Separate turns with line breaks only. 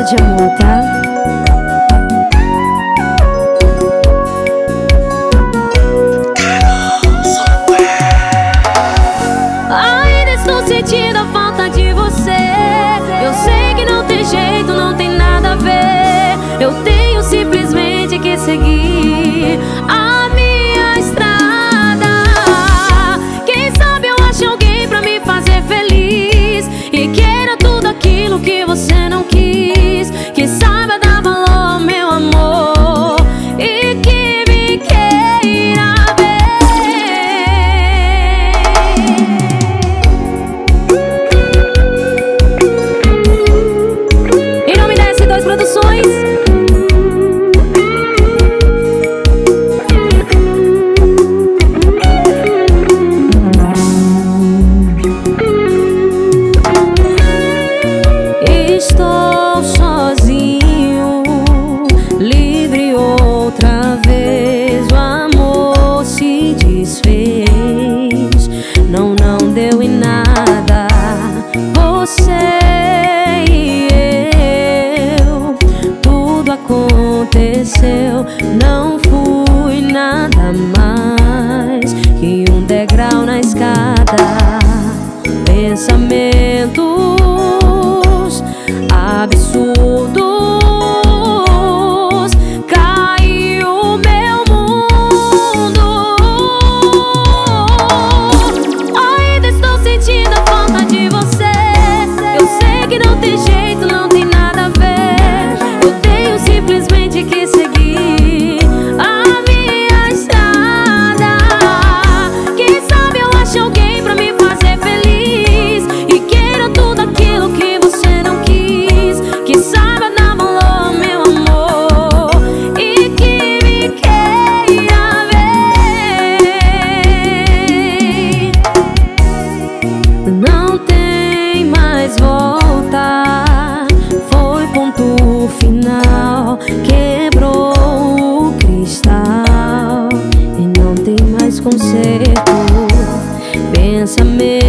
de amor, tá?
Ainda estou sentindo a falta de você. Eu sei que não tem jeito, não tem nada a ver. Eu tenho simplesmente que seguir a minha estrada. Quem sabe eu acho alguém pra me fazer feliz e queira tudo aquilo que você não quis. Que saiba dar valor ao meu amor e que me queira bem. Em nome da S2 Produções. Estou sozinho, livre outra vez. O amor se desfez, não deu em nada. Você e eu, tudo aconteceu. Não fui nada mais que um degrau na escada. Pensamentos absurdos, caiu meu mundo. Ainda estou sentindo a falta de você. Eu sei que não tem jeito, não tem nada a ver. Eu tenho simplesmente que seguir a minha estrada. Quem sabe eu acho alguém pra me fazer feliz e queira tudo aquilo que você não quis. Que saiba dar valor ao meu amor e que me queira ver. Não tem mais volta, foi ponto final. Quebrou o cristal e não tem mais conserto. Pensamento